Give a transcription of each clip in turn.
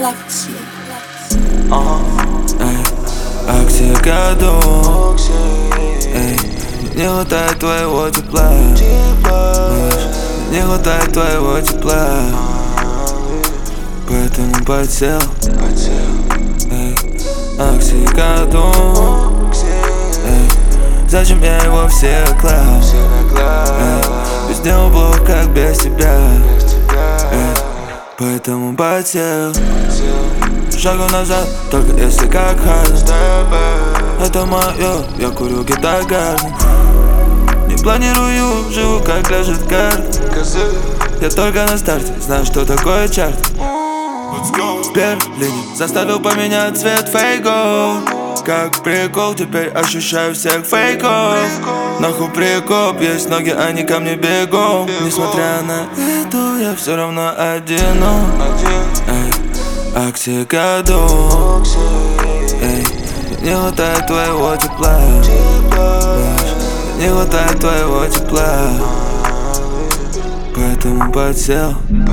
Оксигаду, не хватает твоего тепла, не хватает твоего тепла, поэтому подсел. Оксигаду, зачем я его все клал? Без него плохо, как без тебя, поэтому подсел. Шагу назад, только если как Харден. Это мое, я курю гитар-гарден. Не планирую, живу как лежит карта. Я только на старте, знаю, что такое чарт. В Берлине заставил поменять цвет фейков. Как прикол, теперь ощущаю всех фейков. Нахуй прикоп, есть ноги, они ко мне бегом. Несмотря на это, я все равно одинок. Оксигаду, не хватает твоего тепла, не хватает твоего тепла, поэтому подсел.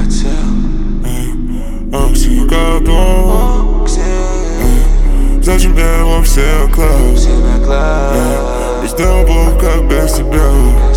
Оксигаду, зачем я его все клал? Без него плохо, как без тебя,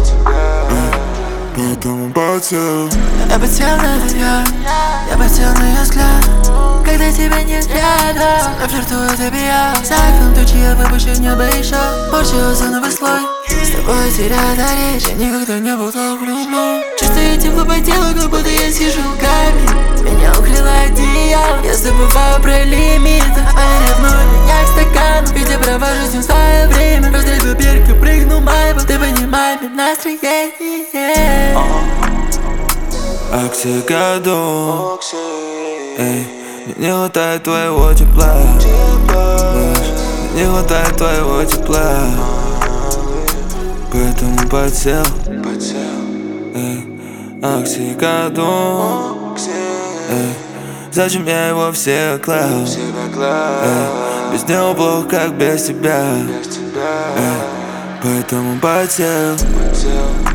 поэтому подсел. Я подсел на тебя, я подсел на ее взгляд. Когда тебя нет рядом, я флиртую тебя. За окном тучи, я выпущу в небо еще больше озоновый слой. С тобой теряю речь, я никогда не был так влюблен. Чувствую тепло по телу, как будто я сижу в камере. Меня укрыло одеяло, я забываю про лимиты. Ревную меня к стакану, ведь я провожу с ним свое время. Разрежу берег и прыгну майбу, ты понимаешь мне настроение. Оксигаду, не хватает твоего тепла, не хватает твоего тепла, поэтому подсел. Оксигаду, зачем я его все клал? Без него плохо, как без тебя, поэтому подсел.